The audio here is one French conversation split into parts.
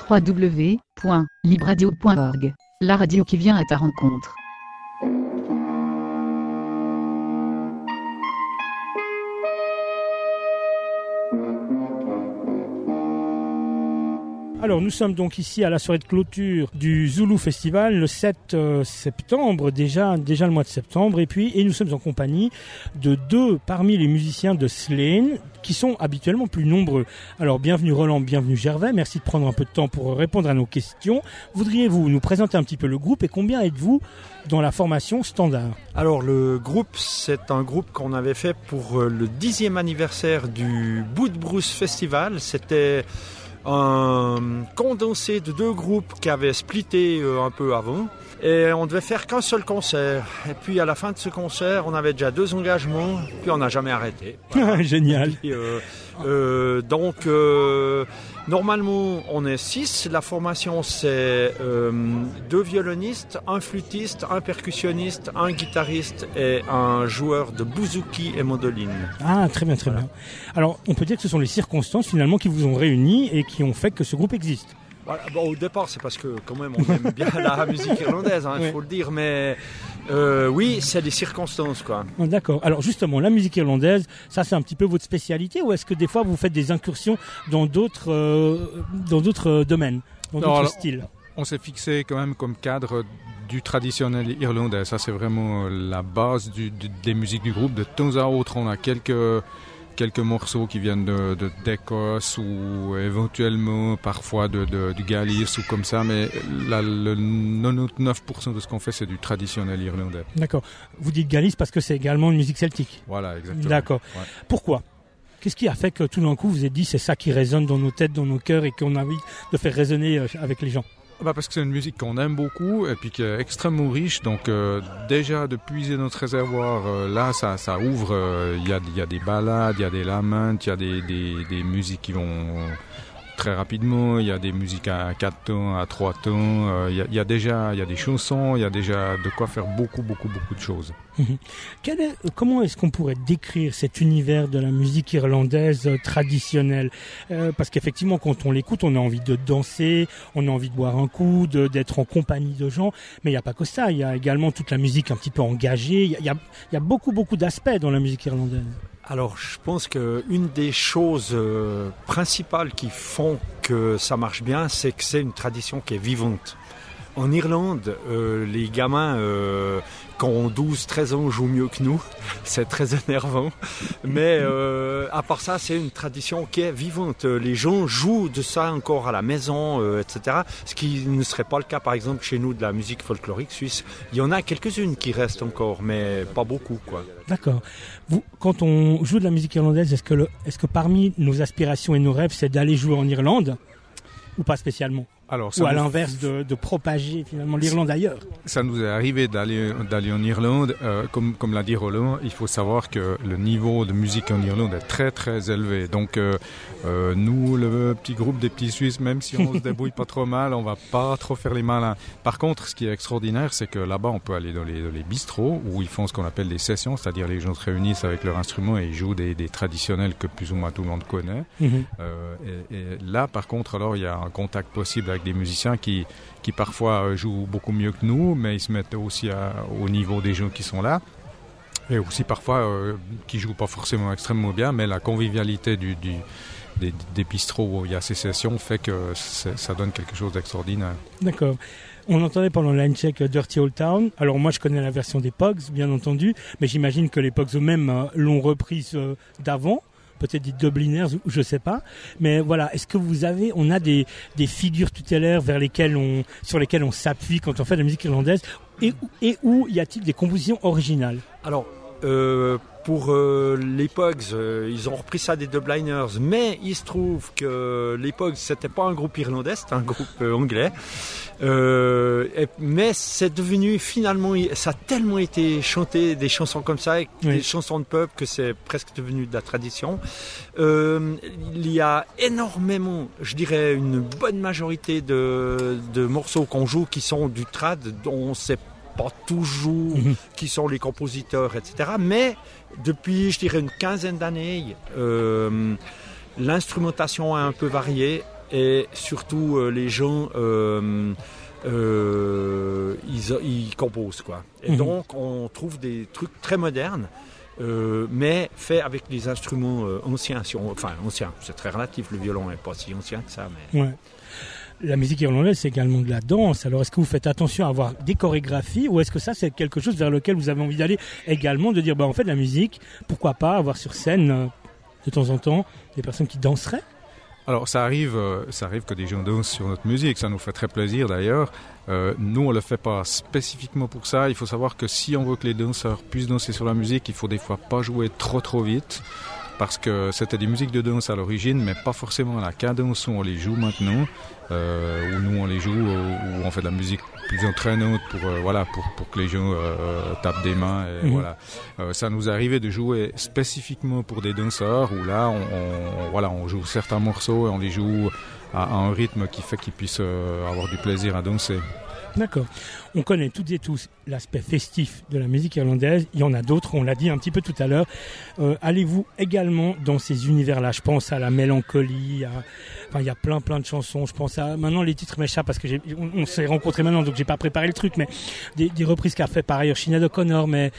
www.libradio.org, la radio qui vient à ta rencontre. Alors nous sommes donc ici à la soirée de clôture du Zulu Festival le 7 septembre, déjà le mois de septembre, et nous sommes en compagnie de deux parmi les musiciens de Slane qui sont habituellement plus nombreux. Alors bienvenue Roland, bienvenue Gervais, merci de prendre un peu de temps pour répondre à nos questions. Voudriez-vous nous présenter un petit peu le groupe et combien êtes-vous dans la formation standard? Alors le groupe, c'est un groupe qu'on avait fait pour le 10e anniversaire du Boot Bruce Festival. C'était un condensé de deux groupes qui avaient splitté un peu avant et on devait faire qu'un seul concert et puis à la fin de ce concert on avait déjà 2 engagements puis on n'a jamais arrêté. Voilà. Génial. Puis, normalement on est 6, la formation c'est 2 violonistes, un flûtiste, un percussionniste, un guitariste et un joueur de bouzouki et mandoline. Ah très bien, très bien. Alors on peut dire que ce sont les circonstances finalement qui vous ont réunis et qui ont fait que ce groupe existe. Voilà, bon, au départ c'est parce que quand même on aime bien la musique irlandaise, il faut le dire, mais oui c'est des circonstances quoi. D'accord, alors justement la musique irlandaise, ça c'est un petit peu votre spécialité ou est-ce que des fois vous faites des incursions dans d'autres domaines, dans d'autres styles? On s'est fixé quand même comme cadre du traditionnel irlandais, ça c'est vraiment la base des musiques du groupe. De temps à autre on a quelques morceaux qui viennent d'Écosse ou éventuellement parfois du Galice ou comme ça, mais le 99% de ce qu'on fait c'est du traditionnel irlandais. D'accord. Vous dites Galice parce que c'est également une musique celtique. Voilà, exactement. D'accord. Ouais. Pourquoi ? Qu'est-ce qui a fait que tout d'un coup vous vous êtes dit c'est ça qui résonne dans nos têtes, dans nos cœurs et qu'on a envie de faire résonner avec les gens ? Parce que c'est une musique qu'on aime beaucoup et puis qui est extrêmement riche, donc déjà de puiser notre réservoir, là ça ouvre, il y a des ballades, il y a des lamentes, il y a des musiques qui vont très rapidement, il y a des musiques à 4 temps, à 3 temps, il y a des chansons, il y a déjà de quoi faire beaucoup de choses. Comment est-ce qu'on pourrait décrire cet univers de la musique irlandaise traditionnelle ? Parce qu'effectivement, quand on l'écoute, on a envie de danser, on a envie de boire un coup, d'être en compagnie de gens. Mais il n'y a pas que ça, il y a également toute la musique un petit peu engagée. Il y a beaucoup d'aspects dans la musique irlandaise. Alors, je pense qu'une des choses principales qui font que ça marche bien, c'est que c'est une tradition qui est vivante. En Irlande, les gamins qui ont 12-13 ans jouent mieux que nous. C'est très énervant. Mais à part ça, c'est une tradition qui est vivante. Les gens jouent de ça encore à la maison, etc. Ce qui ne serait pas le cas, par exemple, chez nous, de la musique folklorique suisse. Il y en a quelques-unes qui restent encore, mais pas beaucoup, quoi. D'accord. Vous, quand on joue de la musique irlandaise, est-ce que parmi nos aspirations et nos rêves, c'est d'aller jouer en Irlande ou pas spécialement ? Alors, ou à l'inverse de propager finalement l'Irlande ailleurs. Ça nous est arrivé d'aller en Irlande. Comme l'a dit Roland, il faut savoir que le niveau de musique en Irlande est très très élevé. Donc nous, le petit groupe des petits Suisses, même si on se débrouille pas trop mal, on va pas trop faire les malins. Par contre, ce qui est extraordinaire, c'est que là-bas, on peut aller dans les bistrots où ils font ce qu'on appelle des sessions, c'est-à-dire les gens se réunissent avec leur instrument et ils jouent des traditionnels que plus ou moins tout le monde connaît. Et là, par contre, alors il y a un contact possible avec des musiciens qui parfois jouent beaucoup mieux que nous, mais ils se mettent aussi au niveau des gens qui sont là, et aussi parfois qui jouent pas forcément extrêmement bien, mais la convivialité des bistrots où il y a ces sessions fait que ça donne quelque chose d'extraordinaire. D'accord. On entendait pendant le line check Dirty Old Town. Alors moi je connais la version des Pogs, bien entendu, mais j'imagine que les Pogs eux-mêmes l'ont reprise d'avant. Peut-être des Dubliners, je sais pas. Mais voilà, est-ce que on a des figures tutélaires sur lesquelles on s'appuie quand on fait de la musique irlandaise et où y a-t-il des compositions originales ? Alors, pour les Pogs, ils ont repris ça des Dubliners, mais il se trouve que les Pogs, c'était pas un groupe irlandais, c'était un groupe anglais. Mais c'est devenu finalement, ça a tellement été chanté, des chansons comme ça, des chansons de peuple, que c'est presque devenu de la tradition. Il y a énormément, je dirais une bonne majorité de morceaux qu'on joue qui sont du trad, dont on sait pas toujours qui sont les compositeurs, etc. Mais depuis, je dirais, une quinzaine d'années, l'instrumentation a un peu varié. et surtout les gens ils composent quoi. Et donc on trouve des trucs très modernes. Mais fait avec des instruments anciens, anciens, c'est très relatif, le violon n'est pas si ancien que ça. Mais... Ouais. La musique irlandaise, c'est également de la danse. Alors, est-ce que vous faites attention à avoir des chorégraphies ou est-ce que ça, c'est quelque chose vers lequel vous avez envie d'aller également, de dire, on fait de la musique, pourquoi pas avoir sur scène, de temps en temps, des personnes qui danseraient ? Alors ça arrive que des gens dansent sur notre musique, ça nous fait très plaisir d'ailleurs. Nous on ne le fait pas spécifiquement pour ça, il faut savoir que si on veut que les danseurs puissent danser sur la musique, il faut des fois pas jouer trop vite, parce que c'était des musiques de danse à l'origine, mais pas forcément à la cadence où on les joue maintenant, où nous on les joue, où on fait de la musique plus entraînante pour que les gens tapent des mains. Et voilà. Ça nous arrivait de jouer spécifiquement pour des danseurs, où là on joue certains morceaux et on les joue à un rythme qui fait qu'ils puissent avoir du plaisir à danser. D'accord. On connaît toutes et tous l'aspect festif de la musique irlandaise. Il y en a d'autres, on l'a dit un petit peu tout à l'heure. Allez-vous également dans ces univers-là ? Je pense à la mélancolie, il y a plein de chansons. Je pense à... Maintenant, les titres m'échappent parce que on s'est rencontrés maintenant, donc j'ai pas préparé le truc, mais des reprises qu'a fait par ailleurs Sinéad O'Connor, mais...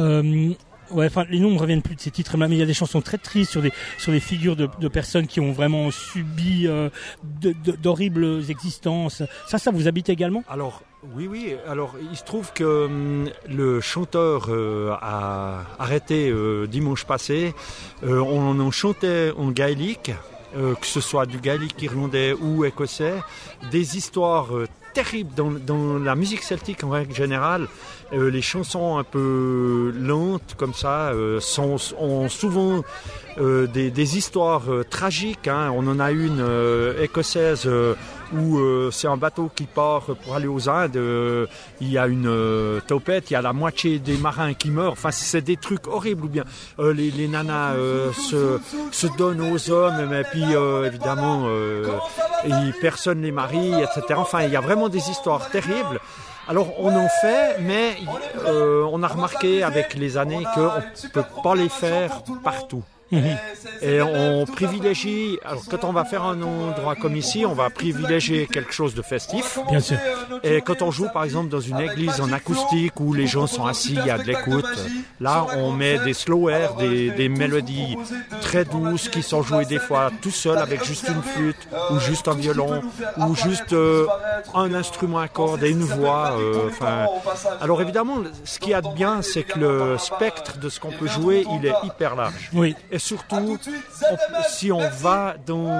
les noms ne me reviennent plus de ces titres, mais il y a des chansons très tristes sur des figures de personnes qui ont vraiment subi d'horribles existences. Ça vous habite également ? Alors, oui. Alors, il se trouve que le chanteur a arrêté dimanche passé. On en chantait en gaélique, que ce soit du gaélique irlandais ou écossais, des histoires terribles dans la musique celtique en règle générale. Les chansons un peu lentes comme ça ont souvent des histoires tragiques. On en a une écossaise où c'est un bateau qui part pour aller aux Indes. Il y a une tempête, il y a la moitié des marins qui meurent. Enfin, c'est des trucs horribles. Ou bien les nanas se donnent aux hommes, mais puis évidemment personne les marie, etc. Enfin, il y a vraiment des histoires terribles. Alors on en fait, mais on a remarqué avec les années qu'on ne peut pas les faire partout. Et on privilégie, alors quand on va faire un endroit comme ici, on va privilégier quelque chose de festif. Bien sûr. Et quand on joue par exemple dans une église en acoustique où les gens sont assis, il y a de l'écoute, là on met des slow air, des mélodies très douces qui sont jouées des fois tout seul avec juste une flûte ou juste un violon ou juste un instrument à cordes et une voix. Alors évidemment, ce qu'il y a de bien, c'est que le spectre de ce qu'on peut jouer, il est hyper large. Oui. Et surtout, si on va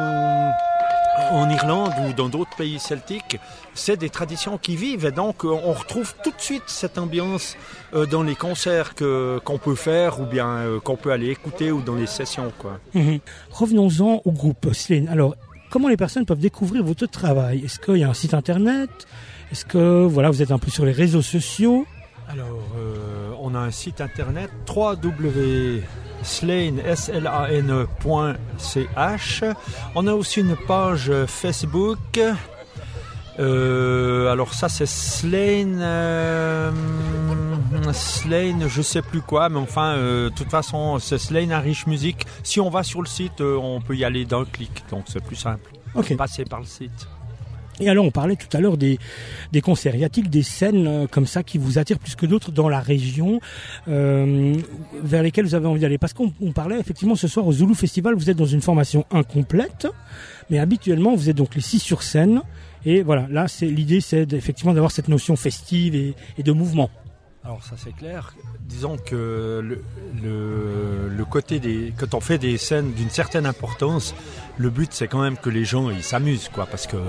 en Irlande ou dans d'autres pays celtiques, c'est des traditions qui vivent et donc on retrouve tout de suite cette ambiance dans les concerts qu'on peut faire ou bien qu'on peut aller écouter ou dans les sessions, quoi. Revenons-en au groupe Slane. Alors, comment les personnes peuvent découvrir votre travail ? Est-ce qu'il y a un site internet ? Est-ce que vous êtes un peu sur les réseaux sociaux ? Alors, on a un site internet www.slane.ch. On a aussi une page Facebook. Alors ça c'est Slane, je sais plus quoi, mais enfin, de toute façon c'est Slane Irish Music. Si on va sur le site, on peut y aller d'un clic, donc c'est plus simple. Okay. Passer par le site. Et alors, on parlait tout à l'heure des concerts. Y a-t-il des scènes comme ça qui vous attirent plus que d'autres dans la région, vers lesquelles vous avez envie d'aller ? Parce qu'on parlait effectivement ce soir au Zulu Festival, vous êtes dans une formation incomplète, mais habituellement vous êtes donc les 6 sur scène. Et voilà, là, l'idée, c'est effectivement d'avoir cette notion festive et de mouvement. Alors ça c'est clair. Disons que le côté quand on fait des scènes d'une certaine importance, le but c'est quand même que les gens ils s'amusent, quoi, parce que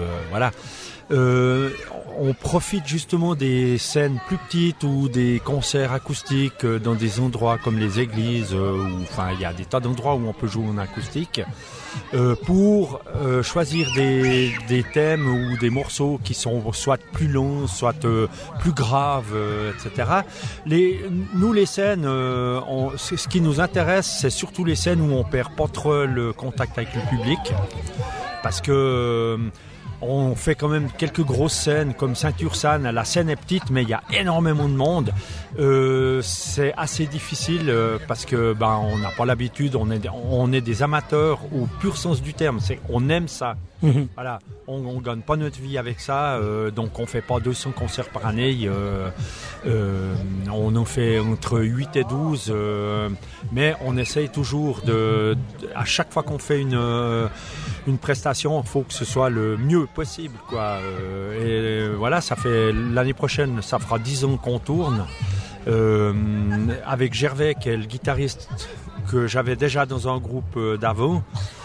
on profite justement des scènes plus petites ou des concerts acoustiques dans des endroits comme les églises, il y a des tas d'endroits où on peut jouer en acoustique. Pour choisir des thèmes ou des morceaux qui sont soit plus longs, soit plus graves, etc. Nous, les scènes, ce qui nous intéresse, c'est surtout les scènes où on perd pas trop le contact avec le public, parce que on fait quand même quelques grosses scènes comme Saint-Ursanne. La scène est petite, mais il y a énormément de monde. C'est assez difficile parce que on n'a pas l'habitude. On est des amateurs au pur sens du terme. On aime ça. Voilà, on gagne pas notre vie avec ça, donc on fait pas 200 concerts par année, on en fait entre 8 et 12, mais on essaye toujours à chaque fois qu'on fait une prestation, il faut que ce soit le mieux possible, quoi. Et voilà, ça fait l'année prochaine, ça fera 10 ans qu'on tourne. Avec Gervais, qui est le guitariste que j'avais déjà dans un groupe d'avant,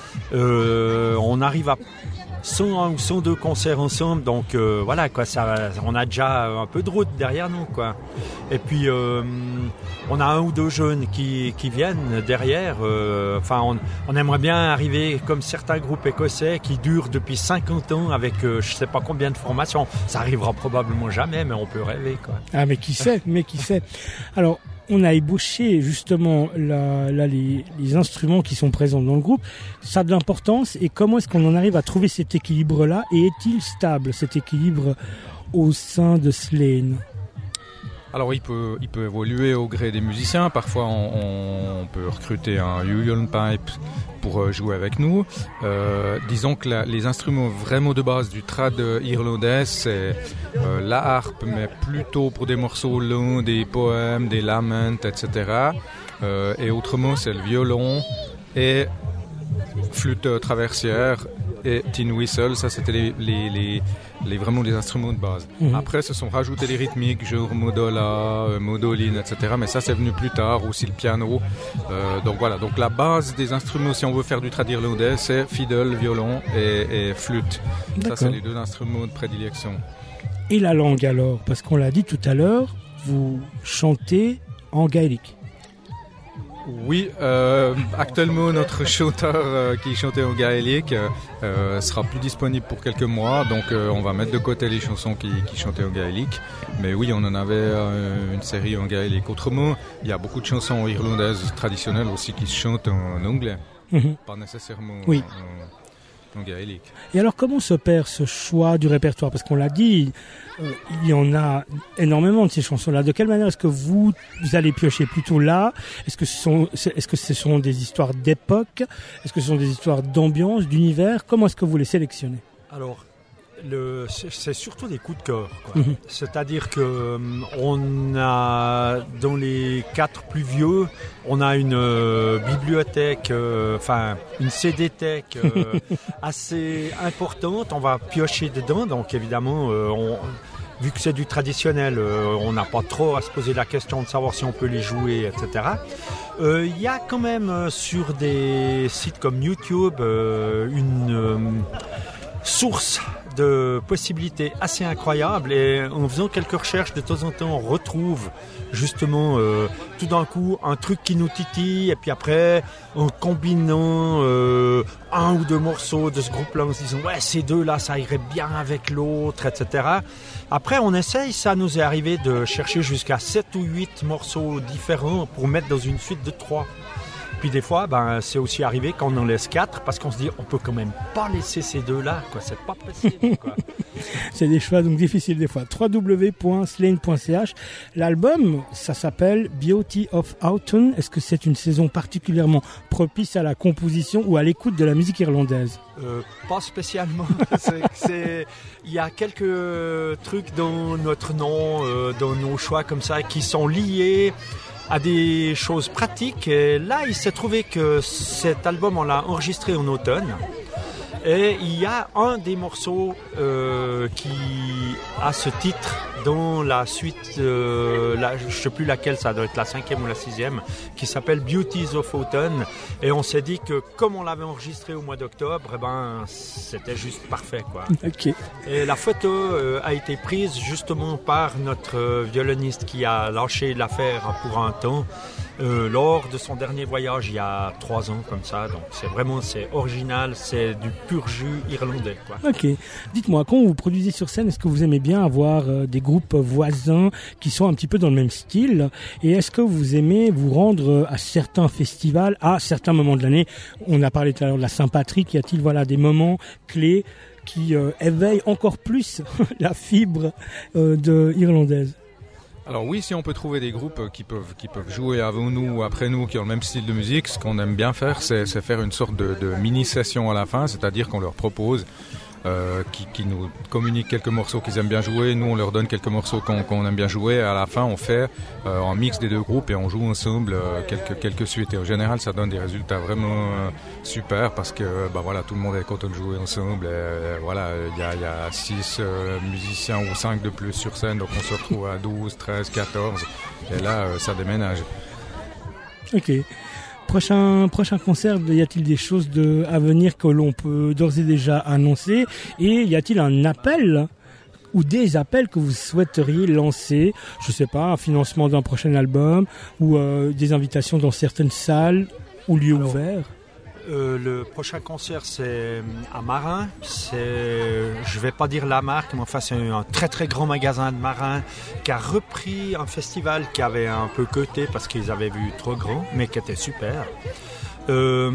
on arrive à 101 ou 102 concerts ensemble, donc voilà, quoi, on a déjà un peu de route derrière nous, quoi. Et puis on a un ou deux jeunes qui viennent derrière. On aimerait bien arriver comme certains groupes écossais qui durent depuis 50 ans avec je sais pas combien de formations. Ça arrivera probablement jamais, mais on peut rêver, quoi. Ah, mais qui sait. Alors, on a ébauché justement les instruments qui sont présents dans le groupe. Ça a de l'importance, et comment est-ce qu'on en arrive à trouver cet équilibre-là, et est-il stable, cet équilibre au sein de Slane? Alors il peut évoluer au gré des musiciens. Parfois on peut recruter un Julian Pipe pour jouer avec nous. Disons que les instruments vraiment de base du trad irlandais, c'est la harpe, mais plutôt pour des morceaux longs, des poèmes, des laments, etc. Et autrement c'est le violon et flûte traversière et tin whistle. Ça c'était vraiment les instruments de base. Après se sont rajoutés les rythmiques, genre modola, modoline, etc. Mais ça c'est venu plus tard, aussi le piano. Donc voilà, donc la base des instruments, si on veut faire du trad irlandais, c'est fiddle, violon et flûte. D'accord. Ça c'est les deux instruments de prédilection. Et la langue alors? Parce qu'on l'a dit tout à l'heure, vous chantez en gaélique. Oui, actuellement notre chanteur qui chantait en gaélique sera plus disponible pour quelques mois, donc on va mettre de côté les chansons qui chantaient en gaélique. Mais oui, on en avait une série en gaélique. Autrement, il y a beaucoup de chansons irlandaises traditionnelles aussi qui se chantent en anglais, pas nécessairement en gaélique. Et alors comment s'opère ce choix du répertoire? Parce qu'on l'a dit, il y en a énormément de ces chansons-là. De quelle manière est-ce que vous allez piocher plutôt là? Est-ce que ce sont des histoires d'époque? Est-ce que ce sont des histoires d'ambiance, d'univers? Comment est-ce que vous les sélectionnez? Alors, c'est surtout des coups de cœur, quoi. C'est-à-dire que on a, dans les 4 plus vieux, on a une bibliothèque, une CD-thèque assez importante. On va piocher dedans, donc évidemment, vu que c'est du traditionnel, on n'a pas trop à se poser la question de savoir si on peut les jouer, etc. Il y a quand même sur des sites comme YouTube une source de possibilités assez incroyables, et en faisant quelques recherches de temps en temps on retrouve justement tout d'un coup un truc qui nous titille, et puis après en combinant un ou deux morceaux de ce groupe-là en se disant ouais, ces deux-là ça irait bien avec l'autre, etc. Après on essaye, ça nous est arrivé de chercher jusqu'à 7 ou 8 morceaux différents pour mettre dans une suite de 3. Puis des fois, c'est aussi arrivé qu'on en laisse 4 parce qu'on se dit on peut quand même pas laisser ces deux-là, quoi. C'est pas possible, quoi. C'est des choix donc difficiles des fois. www.slane.ch. L'album, ça s'appelle Beauty of Autumn. Est-ce que c'est une saison particulièrement propice à la composition ou à l'écoute de la musique irlandaise? Pas spécialement. Il y a quelques trucs dans notre nom, dans nos choix comme ça, qui sont liés à des choses pratiques. Et là, il s'est trouvé que cet album, on l'a enregistré en automne. Et il y a un des morceaux qui a ce titre dans la suite, je ne sais plus laquelle, ça doit être la 5e ou la 6e, qui s'appelle Beauties of Autumn. Et on s'est dit que comme on l'avait enregistré au mois d'octobre, c'était juste parfait, quoi. Okay. Et la photo a été prise justement par notre violoniste qui a lâché l'affaire pour un temps. Lors de son dernier voyage il y a 3 ans, comme ça. Donc c'est original, c'est du pur jus irlandais, quoi. Ok. Dites-moi, quand vous produisez sur scène, est-ce que vous aimez bien avoir des groupes voisins qui sont un petit peu dans le même style? Et est-ce que vous aimez vous rendre à certains festivals, à certains moments de l'année? On a parlé tout à l'heure de la Saint-Patrick. Y a-t-il des moments clés qui éveillent encore plus la fibre irlandaise? Alors oui, si on peut trouver des groupes qui peuvent jouer avant nous ou après nous, qui ont le même style de musique, ce qu'on aime bien faire, c'est faire une sorte de mini-session à la fin, c'est-à-dire qu'on leur propose qui nous communiquent quelques morceaux qu'ils aiment bien jouer, nous on leur donne quelques morceaux qu'on aime bien jouer, et à la fin on fait un mix des deux groupes et on joue ensemble quelques suites, et en général ça donne des résultats vraiment super, parce que voilà, tout le monde est content de jouer ensemble, et voilà, il y a 6 musiciens ou 5 de plus sur scène, donc on se retrouve à 12, 13, 14 et là ça déménage. Ok. Prochain concert, y a-t-il des choses à venir que l'on peut d'ores et déjà annoncer, et y a-t-il un appel ou des appels que vous souhaiteriez lancer, je sais pas, un financement d'un prochain album ou des invitations dans certaines salles ou lieux ouverts? Le prochain concert, c'est à Marin. Je vais pas dire la marque, mais enfin c'est un très très grand magasin de Marin qui a repris un festival qui avait un peu coté parce qu'ils avaient vu trop grand, mais qui était super. Là,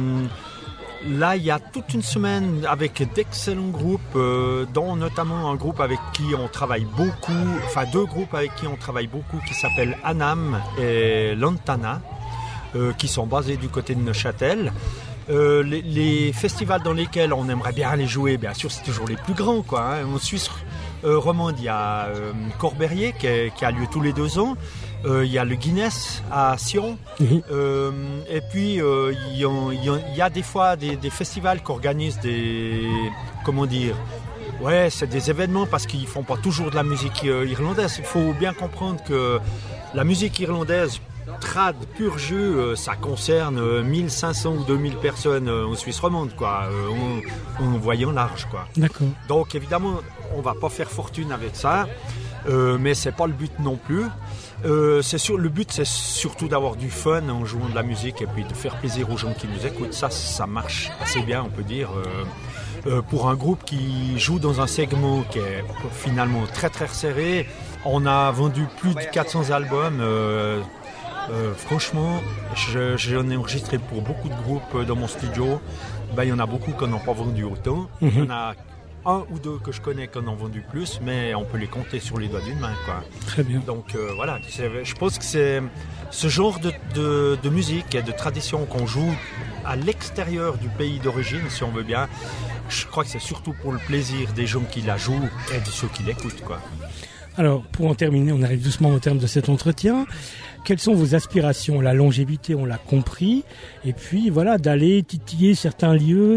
il y a toute une semaine avec d'excellents groupes, dont notamment un groupe avec qui on travaille beaucoup, enfin 2 groupes avec qui on travaille beaucoup, qui s'appellent Anam et Lantana. Qui sont basés du côté de Neuchâtel. Les festivals dans lesquels on aimerait bien aller jouer, bien sûr, c'est toujours les plus grands, quoi. Hein. En Suisse romande, il y a Corberrier qui a lieu tous les 2 ans. Il y a le Guinness à Sion. Et puis, il y a des fois des festivals qui organisent des... Comment dire ? Ouais, c'est des événements parce qu'ils font pas toujours de la musique irlandaise. Il faut bien comprendre que la musique irlandaise, trad, pur jus, ça concerne 1500 ou 2000 personnes en Suisse romande, quoi, en voyant large, quoi. D'accord. Donc évidemment, on va pas faire fortune avec ça, mais c'est pas le but non plus. Le but, c'est surtout d'avoir du fun en jouant de la musique et puis de faire plaisir aux gens qui nous écoutent. Ça marche assez bien, on peut dire. Pour un groupe qui joue dans un segment qui est finalement très très serré, on a vendu plus de 400 albums. Franchement, j'en ai enregistré pour beaucoup de groupes dans mon studio. Il y en a beaucoup qui n'ont pas vendu autant. Il y en a 1 ou 2 que je connais qui en ont vendu plus, mais on peut les compter sur les doigts d'une main, quoi. Très bien. Donc voilà, je pense que c'est ce genre de musique et de tradition qu'on joue à l'extérieur du pays d'origine, si on veut bien. Je crois que c'est surtout pour le plaisir des gens qui la jouent et de ceux qui l'écoutent, quoi. Alors, pour en terminer, on arrive doucement au terme de cet entretien. Quelles sont vos aspirations ? La longévité, on l'a compris. Et puis, voilà, d'aller titiller certains lieux,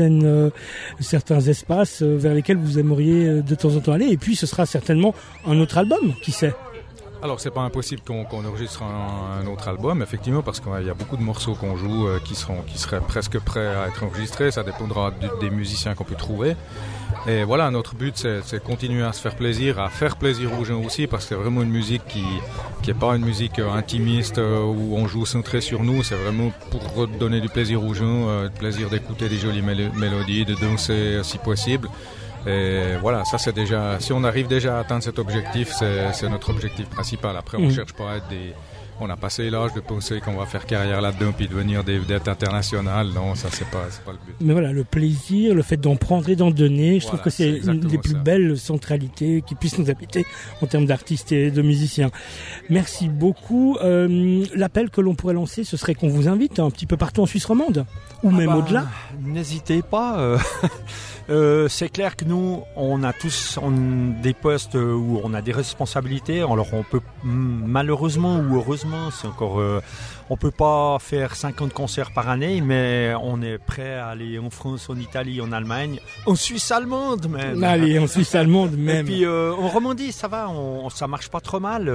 certains espaces vers lesquels vous aimeriez de temps en temps aller. Et puis, ce sera certainement un autre album, qui sait ? Alors, c'est pas impossible qu'on enregistre un autre album, effectivement, parce qu'il y a beaucoup de morceaux qu'on joue qui seraient presque prêts à être enregistrés. Ça dépendra des musiciens qu'on peut trouver. Et voilà, notre but, c'est continuer à se faire plaisir, à faire plaisir aux gens aussi, parce que c'est vraiment une musique qui est pas une musique intimiste où on joue centré sur nous. C'est vraiment pour donner du plaisir aux gens, le plaisir d'écouter des jolies mélodies, de danser si possible. Et voilà, ça c'est déjà, si on arrive déjà à atteindre cet objectif, c'est notre objectif principal. Après, on cherche pas à être on a passé l'âge de penser qu'on va faire carrière là-dedans puis devenir des vedettes internationales. Non, ça c'est pas le but. Mais voilà, le plaisir, le fait d'en prendre et d'en donner, je trouve que c'est une des plus belles centralités qui puissent nous habiter en termes d'artistes et de musiciens. Merci beaucoup. L'appel que l'on pourrait lancer, ce serait qu'on vous invite un petit peu partout en Suisse romande, ou même au-delà. N'hésitez pas. C'est clair que nous, on a tous des postes où on a des responsabilités. Alors on peut malheureusement ou heureusement, c'est encore, on peut pas faire 50 concerts par année, mais on est prêt à aller en France, en Italie, en Allemagne, en Suisse allemande même. Allez, en Suisse allemande même. Et puis en Romandie, ça va, ça marche pas trop mal.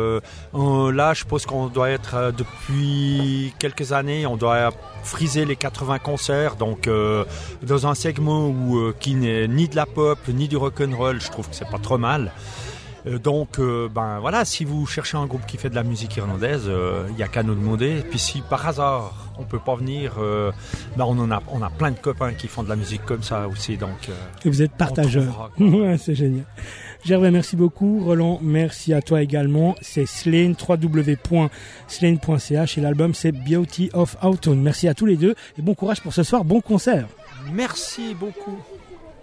Là, je pense qu'on doit être depuis quelques années, on doit friser les 80 concerts, donc dans un segment qui n'est ni de la pop ni du rock'n'roll, je trouve que c'est pas trop mal. Donc voilà, si vous cherchez un groupe qui fait de la musique irlandaise, il y a qu'à nous demander. Et puis si par hasard on peut pas venir, on a plein de copains qui font de la musique comme ça aussi. Donc et vous êtes partageurs. Ouais, c'est génial. Gervais, merci beaucoup. Roland, merci à toi également. C'est Slane, www.slane.ch et l'album c'est Beauty of Autumn. Merci à tous les deux et bon courage pour ce soir. Bon concert. Merci beaucoup.